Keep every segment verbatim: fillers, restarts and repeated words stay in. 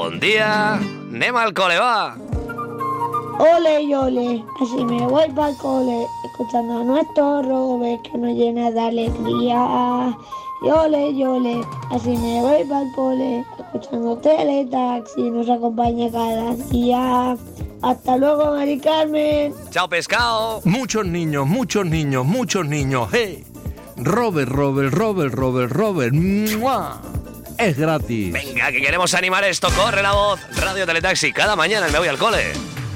Bon día, Nema al cole, va. Ole y ole, así me voy para el cole, escuchando a nuestro Robert que nos llena de alegría. Y ole y ole, así me voy para el cole, escuchando Teletaxi, nos acompaña cada día. Hasta luego, Mari Carmen. Chao, pescado. Muchos niños, muchos niños, muchos niños. ¡Hey! Robert, Robert, Robert, Robert, Robert. ¡Mua! Es gratis. Venga, que queremos animar esto. Corre la voz. Radio Teletaxi, cada mañana en Me Voy al Cole.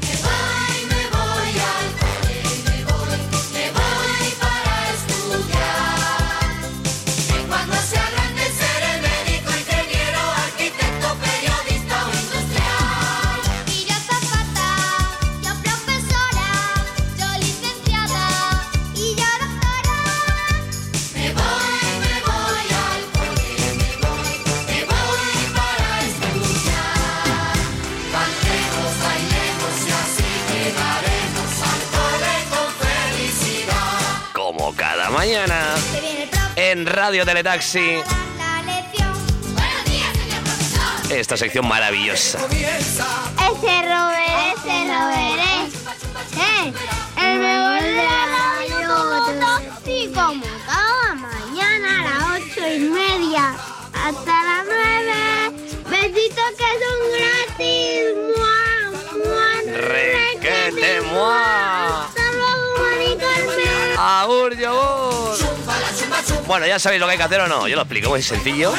Mañana en Radio Teletaxi, esta sección maravillosa. Ese Robert, ese Robert es ¿eh? el mejor de la radio. Y como cada mañana a las ocho y media hasta las nueve, besitos que son gratis. ¡Mua, mua! ¡Requete, mua! ¡Agur, yogur! Bueno, ya sabéis lo que hay que hacer o no. Yo lo explico, muy sencillo.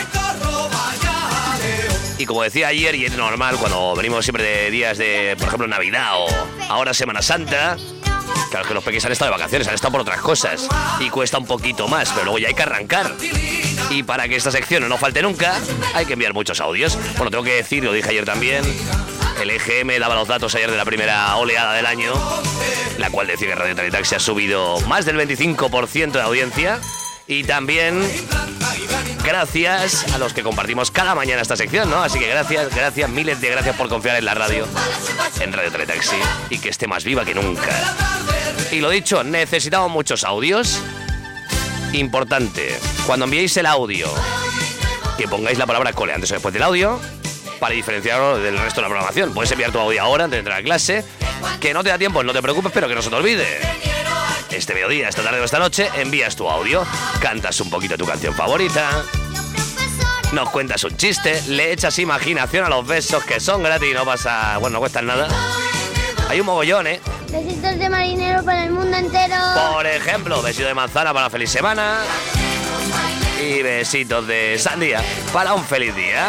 Y como decía ayer, y es normal cuando venimos siempre de días de, por ejemplo, Navidad o ahora Semana Santa, claro que los pequeños han estado de vacaciones, han estado por otras cosas y cuesta un poquito más, pero luego ya hay que arrancar. Y para que esta sección no falte nunca, hay que enviar muchos audios. Bueno, tengo que decir, lo dije ayer también, el E G M daba los datos ayer de la primera oleada del año, la cual decía que Radio Teletaxi ha subido más del veinticinco por ciento de audiencia. Y también gracias a los que compartimos cada mañana esta sección, ¿no? Así que gracias, gracias, miles de gracias por confiar en la radio, en Radio Teletaxi, y que esté más viva que nunca. Y lo dicho, necesitamos muchos audios. Importante, cuando enviéis el audio, que pongáis la palabra cole antes o después del audio, para diferenciarlo del resto de la programación. Puedes enviar tu audio ahora antes de entrar a clase. Que no te da tiempo, no te preocupes, pero que no se te olvide. Este mediodía, esta tarde o esta noche, envías tu audio, cantas un poquito tu canción favorita, nos cuentas un chiste, le echas imaginación a los besos que son gratis y no pasa, bueno, no cuestan nada. Hay un mogollón, ¿eh? Besitos de marinero para el mundo entero. Por ejemplo, besito de manzana para una feliz semana. Y besitos de sandía para un feliz día.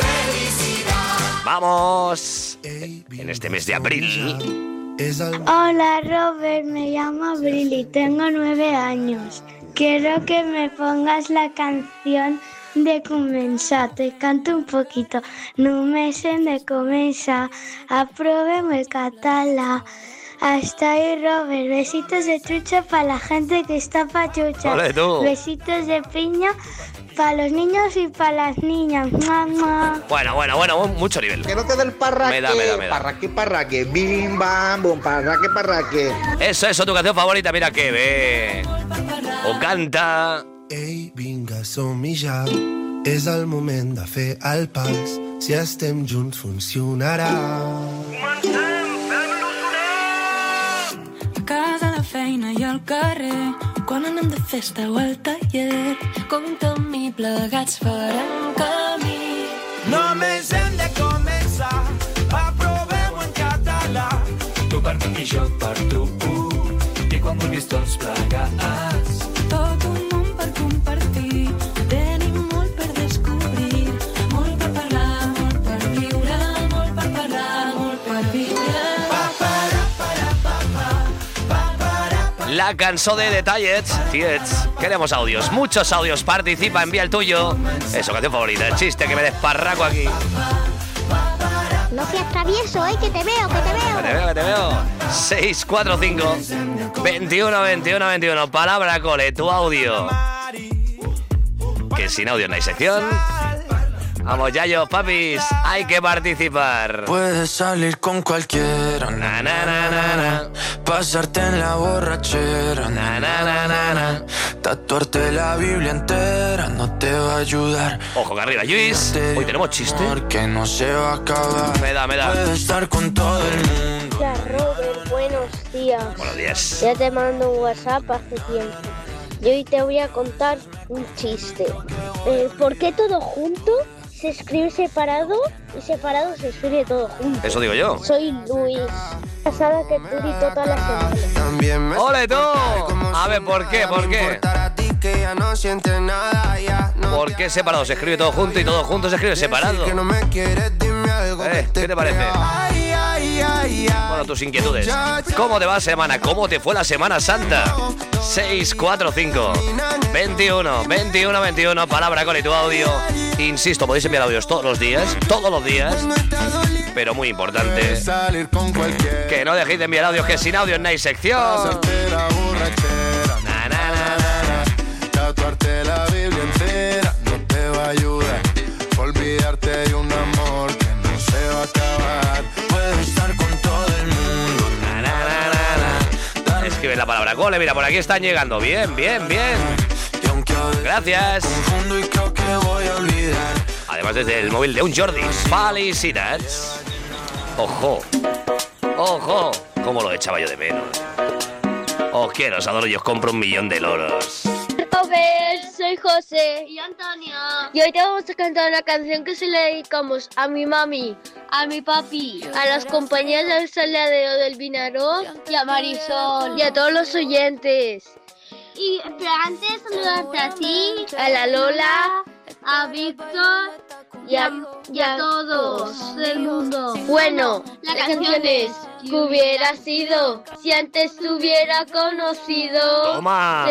¡Vamos! En este mes de abril. Hola Robert, me llamo Abril y tengo nueve años. Quiero que me pongas la canción de començar. Te canto un poquito. Només hem de començar. Aprovem el català. Hasta ahí, Robert. Besitos de trucha para la gente que está pachucha. Vale, tú. Besitos de piña para los niños y para las niñas. Mamá. Bueno, bueno, bueno, mucho nivel. Que no te dé el parraque. Me da, me da, me da. Parraque, parraque. Bim, bam, bum, parraque, parraque. Eso, eso, tu canción favorita. Mira que ve. O canta. Ei, vinga, som-hi ja. És el moment de fer el pas. Si estem junts funcionarà. A casa, a la feina i al carrer, quan anem de festa o al taller, compta amb mi, plegats farem camí. Només hem de començar, aprovem-ho en català. Tu per mi i jo per tu, i quan vulguis tots plegats. Tot un món per compartir, tenim molt per descobrir, molt per parlar, molt per viure, molt per parlar, molt per viure. La cançó de Detallets, Tietz. Queremos audios, muchos audios. Participa, envía el tuyo. Eso, canción favorita, el chiste que me desparraco aquí. No seas travieso, eh, que te veo, que te veo. Que te veo, que te veo. seis cuatro cinco, veintiuno, veintiuno, veintiuno. Palabra cole, tu audio. Que sin audio no hay sección. Vamos, Yayo, papis, hay que participar. Puedes salir con cualquiera, Na, na, na, na, na. pasarte en la borrachera, Na, na, na, na, na. tatuarte la Biblia entera no te va a ayudar. Ojo que arriba, Luis. Hoy tenemos chiste. Porque no se va a acabar. Me da, me da. Puedes estar con todo el mundo. Hola Robert, buenos días. Buenos días. Ya te mando un WhatsApp hace tiempo. Y hoy te voy a contar un chiste. Eh, ¿Por qué todo junto se escribe separado y separado se escribe todo junto? Eso digo yo. Soy Luis. Pasada que tú y toda la semana. También me ¡Ole tú! como A ver, si ¿por qué? nada ¿Por me qué? importara a ti, que ya no sientes nada, ya no ¿Por qué separado? Se escribe todo junto y todo junto se escribe separado. que no me quieres, dime algo Eh, que ¿qué te parece? Ay, ay, ay, ay. Bueno, tus inquietudes. ¿Cómo te va la semana? ¿Cómo te fue la Semana Santa? seis cuatro cinco veintiuno veintiuno veintiuno, palabra con y tu audio. Insisto, podéis enviar audios todos los días, todos los días. Pero muy importante, Salir con cualquiera. que no dejéis de enviar audios, que sin audio no hay sección. Pasarte la borrachera. Na, na, na, na, na. Tatuarte la Biblia entera no te va a ayudar. Olvidarte de un amor que no se va a acabar. Puedes estar con todo el mundo. Na, na, na, na, na. Escribe la palabra cole, mira, por aquí están llegando. Bien, bien, bien. Y aunque a veces Gracias. confundo y creo que voy a olvidar. Además desde el móvil de un Jordi. Felicitats. Ojo. Ojo. Cómo lo echaba yo de menos. Os quiero, os adoro y os compro un millón de loros. Robert, soy José y Antonio. Y hoy te vamos a cantar una canción que se le dedicamos a mi mami, a mi papi, a las compañeras del Soleadero del Vinaró y a Marisol y a todos los oyentes. Y pero antes saludarte a ti, a la Lola, a Víctor y a, y a todos del mundo. Bueno, la canción es ¿qué hubiera sido si antes te hubiera conocido? Toma.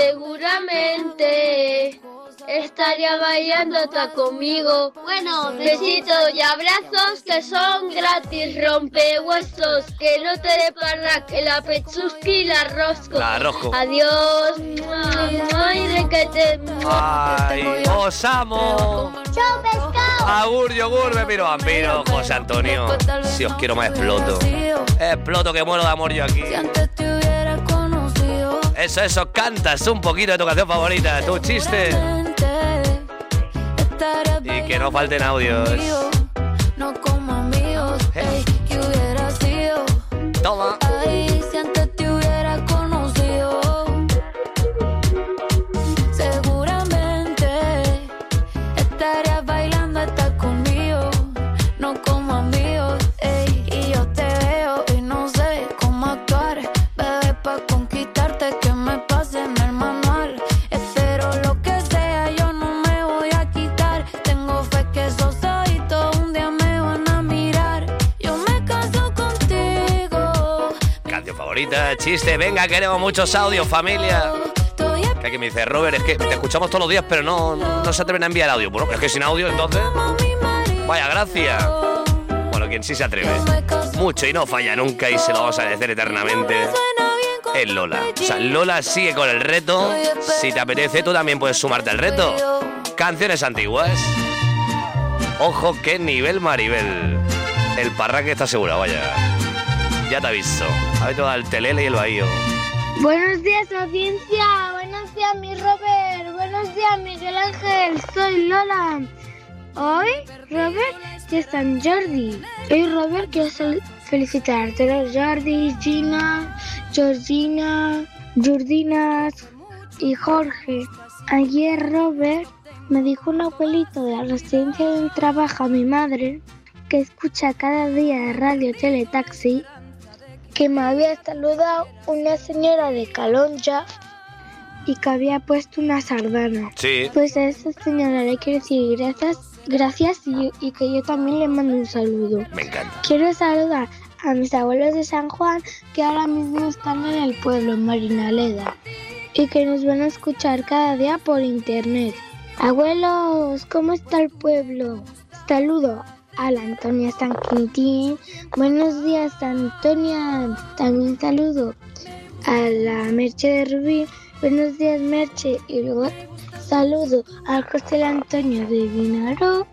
Seguramente estaría bailando hasta conmigo. Bueno, besitos y abrazos que son gratis, rompe huesos, que no te dé parra, que la pechusqui y la rosco. La rosco. Adiós. Ay, de que te... Ay, os amo. ¡Chao, pescado! Agur, yogur, me miro vampiro, José Antonio. Si os quiero más exploto. Exploto que muero de amor yo aquí. Eso, eso, cantas un poquito de tu canción favorita, tu chiste. Y que no falten audios. No como amigos, ey, que hubiera sido. Toma. Ay, si antes te hubiera conocido. Seguramente estarías bailando hasta conmigo. No como amigos, ey, y yo te veo y no sé cómo actuar. Bebé, pa' conquistarte que me pase en el manual. Espero lo que sea, yo no me voy a quitar. Tengo fe que esos ojitos un día me van a mirar. Yo me caso contigo. Canción favorita, chiste. Venga, queremos muchos audios, familia. Estoy Que aquí me dice Robert, es que te escuchamos todos los días, pero no, no se atreven a enviar audio. Bueno, es que sin audio, entonces. Vaya gracia. Bueno, quien sí se atreve. Mucho y no falla nunca y se lo vamos a agradecer eternamente. Es Lola. O sea, Lola sigue con el reto. Si te apetece, tú también puedes sumarte al reto. Canciones antiguas. Ojo, qué nivel Maribel. El parraque está asegurado, vaya. Ya te aviso. A ver todo el telele y el bahío. Buenos días, audiencia. Buenos días, mi Robert. Buenos días, Miguel Ángel. Soy Lola. Hoy, Robert, ya está en Jordi. Hoy, Robert, quiero fel- felicitar a todos Jordi, Gina, Georgina, Jordinas y Jorge. Ayer, Robert me dijo un abuelito de la residencia donde trabaja mi madre, que escucha cada día radio Teletaxi, que me había saludado una señora de Calonja y que había puesto una sardana. Sí. Pues a esa señora le quiero decir gracias, gracias y, y que yo también le mando un saludo. Me encanta. Quiero saludar a mis abuelos de San Juan, que ahora mismo están en el pueblo, en Marinaleda, y que nos van a escuchar cada día por internet. Abuelos, ¿cómo está el pueblo? Saludo a la Antonia San Quintín. Buenos días, Antonia. También saludo a la Merche de Rubí. Buenos días, Merche. Y luego saludo al José Antonio de Vinaró.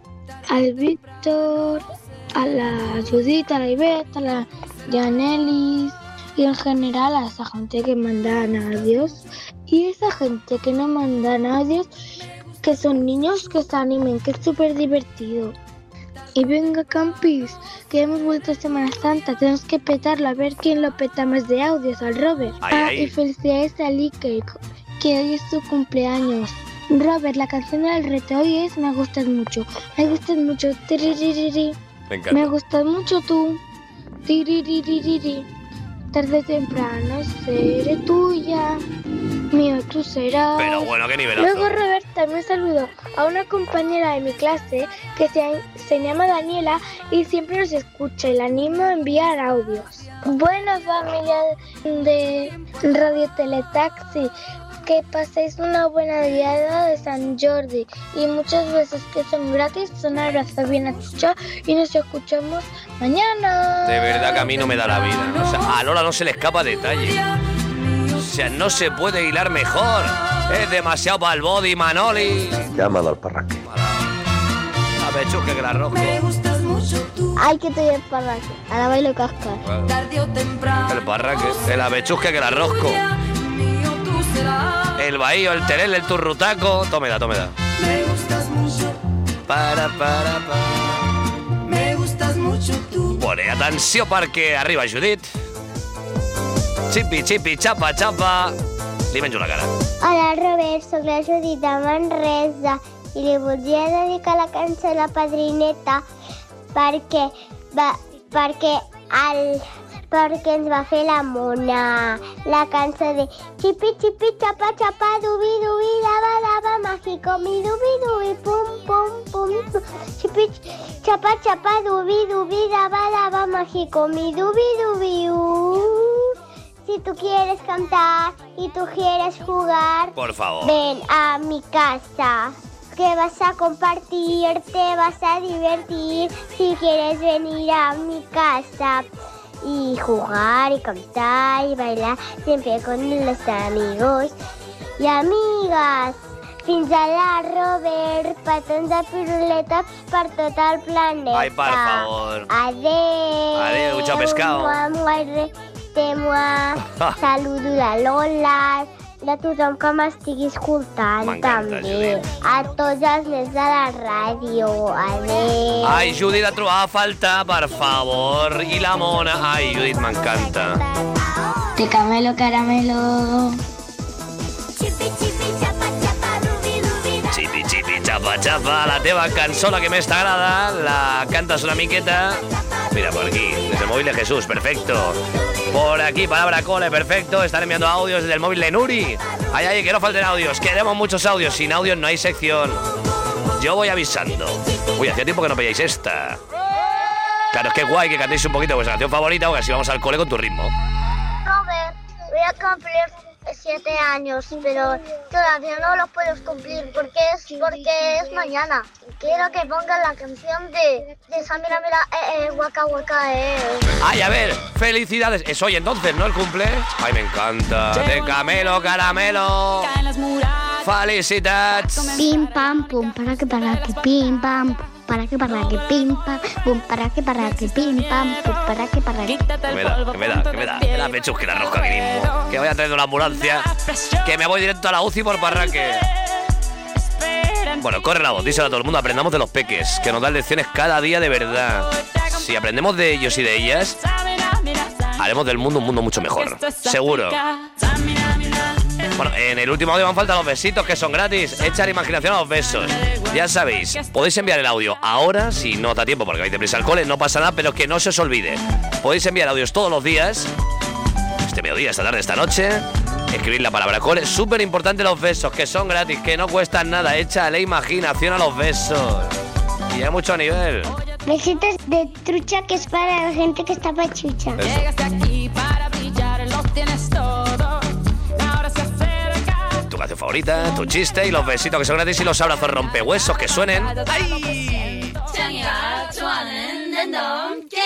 al Víctor, a la Judith, a la Ivette, a la Janelis y en general a esa gente que mandan audios y esa gente que no mandan audios, que son niños que se animen, que es súper divertido. Y venga, campis, que hemos vuelto a Semana Santa, tenemos que petarlo, a ver quién lo peta más de audios, al Robert. Ay, ah, ay. Y felicidades a Ike, que hoy es su cumpleaños. Robert, la canción del reto hoy es Me gustas mucho, me gustas mucho, tiriririri. Me encanta. Me gustas mucho tú, tiriririri. Tarde o temprano seré tuya, mío tú serás. Pero bueno, qué nivelazo. Luego Robert también saludó a una compañera de mi clase que se, se llama Daniela y siempre nos escucha y la animo a enviar audios. Bueno, familia de Radio Teletaxi, que paséis una buena diada de San Jordi y muchas veces que son gratis. Un abrazo bien achuchado y nos escuchamos mañana. De verdad que a mí no me da la vida. O sea, a Lola no se le escapa detalle. O sea, no se puede hilar mejor. Es demasiado para el body, Manoli. Llámalo al parraque. La pechusque que la rosco. Ay, que estoy en parraque. Ahora bailo cascar. El parraque, el abechusque que la rosco. El bahío, el terel, el turrutaco. Tómela, tómela. Me gustas mucho. Para, para, para. Me gustas mucho tú. Pone atenció perquè arriba Judit. Chipi, chipi, xapa, xapa. Li menjo la cara. Hola, Robert, soc la Judit de Manresa i li voldria dedicar la cançó a la padrineta perquè, va, perquè, el, perquè ens va fer la mona. La cançó de Chipi, chipi, chapa, chapa, dubi, dubi, daba, daba, mágico, mi dubi, dubi, pum, pum, pum. Chipi, chapa, chapa, dubi, dubi, daba, daba, mágico, mi dubi, dubi, uh. Si tú quieres cantar y tú quieres jugar, por favor, ven a mi casa, que vas a compartir, te vas a divertir. Si quieres venir a mi casa y jugar y cantar y bailar siempre con los amigos y amigas. Fins allà, Robert, petons de piruletes per tot el planeta. Ai, per favor. Adéu. Adéu, chao pescado. Mua, mua, re, te mua. Saludo la Lola, de tothom que m'estigui escoltant també. A tots els nens de la ràdio. Adéu. Ai, Judit, la trobava a faltar, per favor. I la mona. Ai, Judit, m'encanta. De Camelo Caramelo. Chipi, chipi, chapa, chapa. La teva cançó, la que més t'agrada, la cantas una miqueta. Mira, por aquí, desde el móvil de Jesús, perfecto. Por aquí, palabra cole, perfecto. Están enviando audios desde el móvil de Nuri. Ay, ay, que no falten audios. Queremos muchos audios. Sin audios no hay sección. Yo voy avisando. Uy, hacía tiempo que no pedíais esta. Claro, es que guay que cantéis un poquito vuestra canción favorita, porque así vamos al cole con tu ritmo. Robert, voy a cumplir siete años, pero todavía no los puedo cumplir porque es porque es mañana. Quiero que pongan la canción de, de esa mira, mira, eh, eh, waka, waka, eh. Ay, a ver, felicidades. Es hoy entonces, ¿no? El cumple. Ay, me encanta. De Camelo Caramelo. Felicitats. Pim pam pum para que para que pim pam para que para que pim pam pum para que para que pim pam pum para que para que. Que me da, que me da, que me da. Que la pechus, que la rosca aquí mismo. Que voy a traer de una ambulancia. Que me voy directo a la U C I por parraque. Bueno, corre la voz, díselo a todo el mundo. Aprendamos de los peques, que nos dan lecciones cada día de verdad. Si aprendemos de ellos y de ellas, haremos del mundo un mundo mucho mejor. Seguro. Bueno, en el último audio me han faltado los besitos, que son gratis. Echar imaginación a los besos. Ya sabéis, podéis enviar el audio ahora, si no da tiempo porque vais deprisa al cole, no pasa nada, pero que no se os olvide. Podéis enviar audios todos los días, este mediodía, esta tarde, esta noche. Escribir la palabra cole. Súper importante los besos, que son gratis, que no cuestan nada. Échale imaginación a los besos. Y hay mucho nivel. Besitos de trucha, que es para la gente que está pachucha. Llegaste aquí para brillar, lo tienes todo. Ahora se acerca. Tu canción favorita, tu chiste y los besitos que son gratis y los abrazos rompehuesos que suenen. ¡Ay!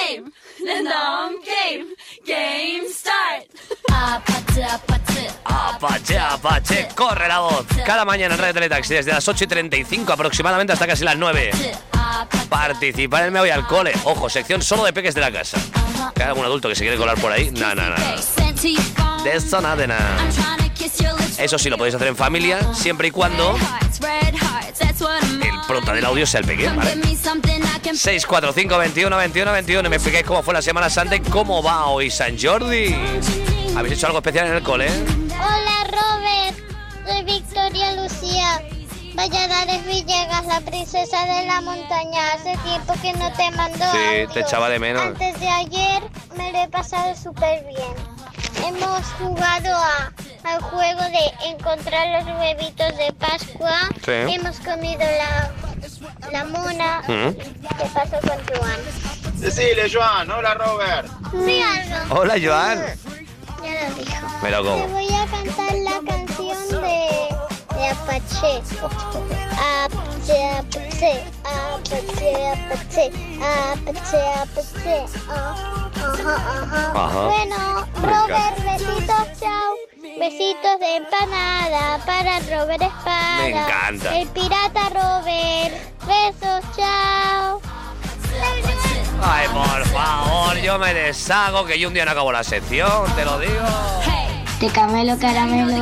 Game start. Apatı, Apache, Apache, corre la voz. Cada mañana en Radio Teletaxi, desde las ocho y treinta y cinco aproximadamente hasta casi las nueve. Participar en Me Voy al Cole. Ojo, sección solo de peques de la casa. Que hay algún adulto que se quiere colar por ahí. No, no, no. De esto nada de nada. Eso sí, lo podéis hacer en familia, siempre y cuando el prota del audio sea el pequeño, ¿vale? seis cuatro cinco, veintiuno, veintiuno, veintiuno. Y me expliquéis cómo fue la Semana Santa y cómo va hoy San Jordi. ¿Habéis hecho algo especial en el cole? Hola, Robert. Soy Victoria Lucía. Valladares Villegas, la princesa de la montaña. Hace tiempo que no te mando Sí, audio. te echaba de menos. Antes de ayer me lo he pasado súper bien. Hemos jugado a, al juego de encontrar los huevitos de Pascua. Sí. Hemos comido la, la mona. ¿Mm? ¿Qué pasó con Joan? Decile, Joan. Hola, Robert. Sí, algo. Hola, Joan. Ya lo dijo. Pero Te ¿cómo? voy a cantar la canción de, de Apache. Apache, Apache, Apache, Apache, Apache, Apache. Ah, Ajá, ajá. Ajá. Bueno, Me Robert, besitos, chao. Besitos de empanada para Robert Espada. Me encanta. El pirata Robert. Besos, chao. Ay, por favor, yo me deshago que yo un día no acabo la sección, te lo digo. De camelo caramelo.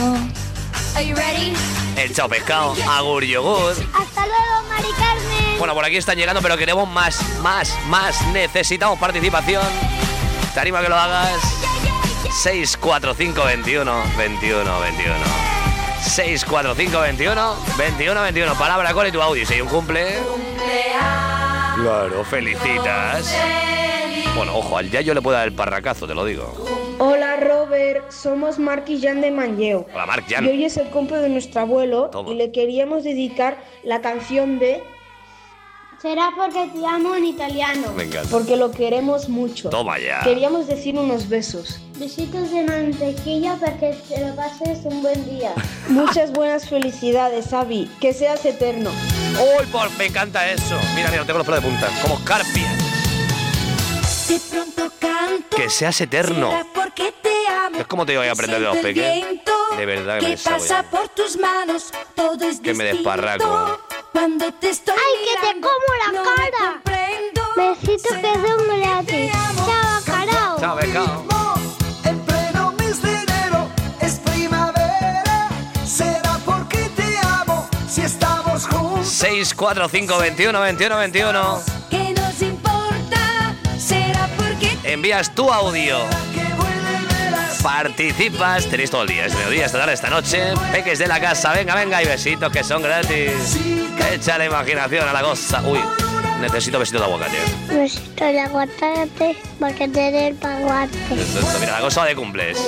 El chao pescado, agur yogur. Hasta luego, Mari Carmen. Bueno, por aquí están llegando, pero queremos más, más, más. Necesitamos participación. Te animo a que lo hagas. seis cuatro cinco, veintiuno, veintiuno, veintiuno. seis cuatro cinco, veintiuno, veintiuno, veintiuno. Palabra con y tu audio. Si hay un cumple. Claro, felicitas. Bueno, ojo, al Yayo le puede dar el parracazo, te lo digo. Hola, Robert, somos Marc y Jan de Manlleu. Hola, Marc, Jan. Y hoy es el cumple de nuestro abuelo. Toma. Y le queríamos dedicar la canción de Será porque te amo en italiano. Me encanta. Porque lo queremos mucho. Toma ya. Queríamos decir unos besos. Besitos de mantequilla para que te lo pases un buen día. Muchas buenas felicidades, Avi. Que seas eterno. ¡Uy, por! Me encanta eso. Mira, mira, tengo los pelos de punta. Como escarpias. De pronto canto. Que seas eterno. Será porque te amo. Es como te voy a aprender de los Siento el peques. viento De verdad que me que deshago pasa ya. por tus manos. Todo es Que me distinto. desparraco. Cuando te estoy ¡Ay, que te mirando, como la no me cara! comprendo. Besitos Sé que son que gratis. te amo. Chao, carao. Chao, pescado. En pleno mes de enero es primavera. Será porque te amo si estamos juntos. seis cuatro cinco, veintiuno, veintiuno, veintiuno. ¿Qué nos importa? Será porque Envías tu audio. Que vuelve el verás. Participas. Tenéis todo el día. Este mediodía, esta tarde, esta noche. Peques de la casa. Venga, venga. Y besitos que son gratis. Echa la imaginación a la cosa. Uy, necesito besitos de aguacate. Besito de aguacate porque te dé el aguacate. Esto, esto, mira, la cosa de cumples.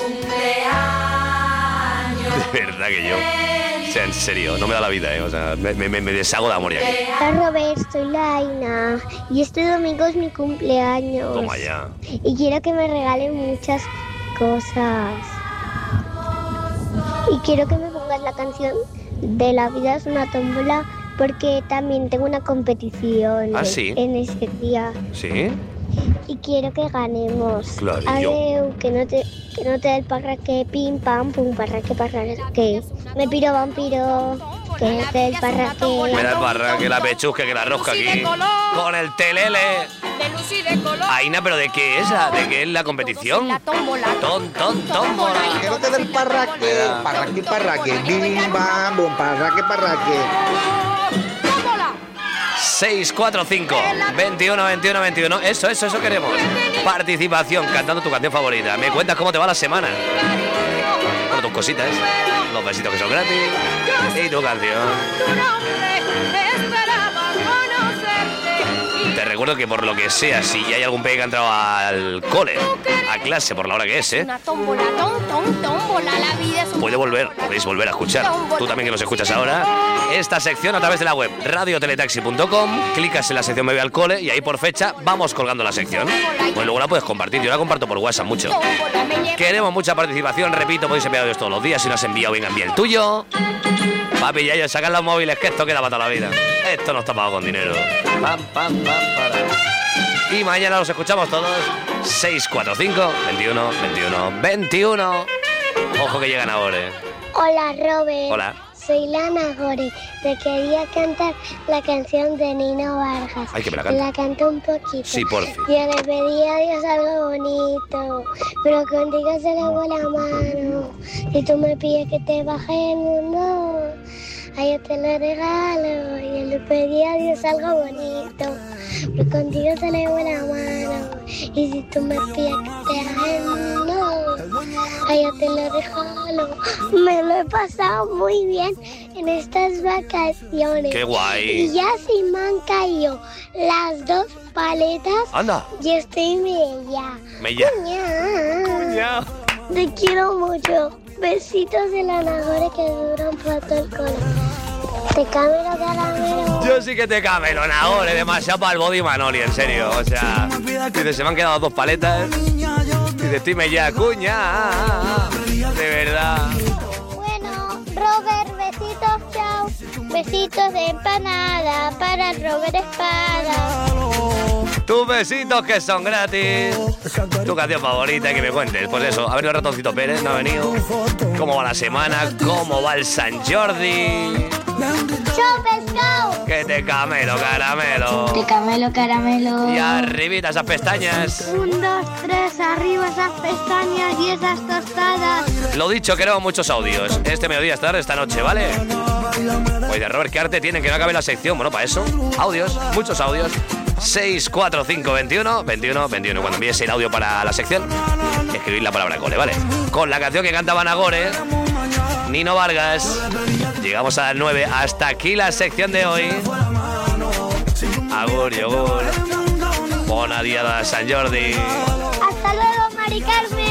De verdad que yo. O sea, en serio, no me da la vida, ¿eh? O sea, me, me, me deshago de amor ya aquí. Hola, Robert, soy la Aina y este domingo es mi cumpleaños. Toma ya. Y quiero que me regalen muchas cosas. Y quiero que me pongas la canción de La vida es una tómbola porque también tengo una competición ¿Ah, en- sí? en ese día. ¿Sí? Y quiero que ganemos. Claro, y yo. Adeu, que no te, que no te dé el parraque, pim, pam, pum, parraque, parraque. Me piro, vampiro, que no te dé el parraque. Me da el barra, que la pechusque, que la rosca aquí. Con el telele. Aina, ¿pero de qué es la, de qué es la competición? Ton, ton, tómbola. Que no te den parraque. Parraque, parraque. Bim, bam, bum, parraque, parraque. seis cuatro cinco, veintiuno, veintiuno, veintiuno. Eso, eso, eso queremos. Participación, cantando tu canción favorita. Me cuentas cómo te va la semana. Bueno, tus cositas. Los besitos que son gratis. Y tu canción. Te recuerdo que por lo que sea, si hay algún peque que ha entrado al cole, a clase, por la hora que es, ¿eh? una tómbola, tom, tom, tómbola, la vida es un... Puede volver, podéis volver a escuchar. Tú también que nos escuchas ahora. Esta sección a través de la web radio teletaxi punto com. Clicas en la sección Me Voy al Cole y ahí por fecha vamos colgando la sección. Pues luego la puedes compartir. Yo la comparto por WhatsApp mucho. tómbola, me lleva... Queremos mucha participación. Repito, podéis enviar audios todos los días. Si no has enviado, venga, envía el tuyo. Papi, ya yo, sacan los móviles, que esto queda para toda la vida. Esto no está pagado con dinero. Pam, pam, pam, para. Y mañana los escuchamos todos. seis cuatro cinco, veintiuno, veintiuno, veintiuno. Ojo que llegan ahora. Hola, Robert. Hola. Soy Lana Gore. Te quería cantar la canción de Nino Vargas. Ay, que me la cante. La canto un poquito. Sí, por fin. Yo le pedí a Dios algo bonito, pero contigo se le fue la mano. Y tú me pides que te baje el mundo, ay, yo te lo regalo. Yo le pedí a Dios algo bonito, pero contigo se le fue la mano. Y si tú me pides que te baje el mundo, ay, yo te lo regalo. Me lo he pasado muy bien en estas vacaciones. ¡Qué guay! Y ya si me han caído las dos paletas, ¡Anda! yo estoy bella. Mella. Cuña. Te quiero mucho. Besitos de la Nagore que duran para todo el cole. Te camelo, caramelo. Yo sí que te camelo, Nagore, demasiado para el body Manoli, en serio. O sea, dice, se me han quedado dos paletas. Dice, estoy mella, cuña. De verdad. Bueno, Robert, besitos, chao. Besitos de empanada para Robert Espada. Tus besitos que son gratis. Tu canción favorita, que me cuentes. Pues eso, ha venido el ratoncito Pérez, no ha venido. ¿Cómo va la semana? ¿Cómo va el San Jordi? ¡Chao, pescado! Que te camelo, caramelo. Te camelo, caramelo. Y arribita esas pestañas. Un, dos, tres, arriba esas pestañas y esas tostadas. Lo dicho, queremos muchos audios. Este mediodía, esta tarde, esta noche, ¿vale? Oye, Robert, ¿qué arte tienen? Que no acabe la sección. Bueno, para eso, audios, muchos audios. seis cuatro cinco veintiuno veintiuno veintiuno. Cuando envíes el audio para la sección, escribid la palabra cole, ¿vale? Con la canción que cantaba Nagore, Nino Vargas. Llegamos a las nueve. Hasta aquí la sección de hoy. Agur, yogur. Bona diada San Jordi. Hasta luego, Mari Carmen.